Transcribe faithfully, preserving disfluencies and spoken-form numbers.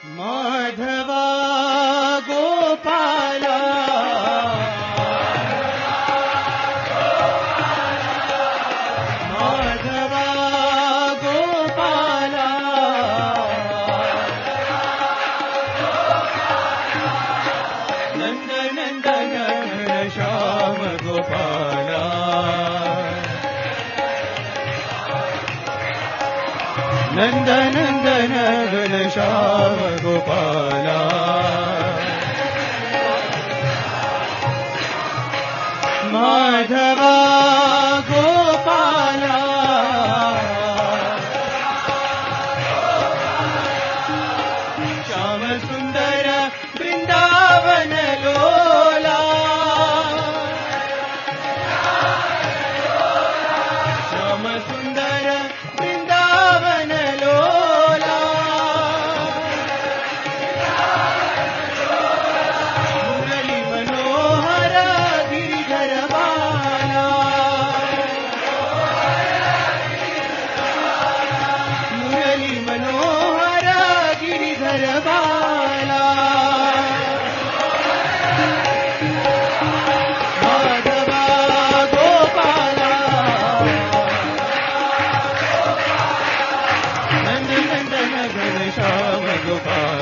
माधवा गोपाला माधवा गोपाला नंद नंदन श्याम गोपाला नंद नंदन घन श्याम गोपाला माधवा गोपाला श्याम सुंदर वृंदावन लोला श्याम सुंदर वृंदावन लोला मुरली मनोहर गिरिधर बाला मुरली मनोहर गिरिधर बाला माधवा गोपाला नंद नंदन घन श्याम गोपाला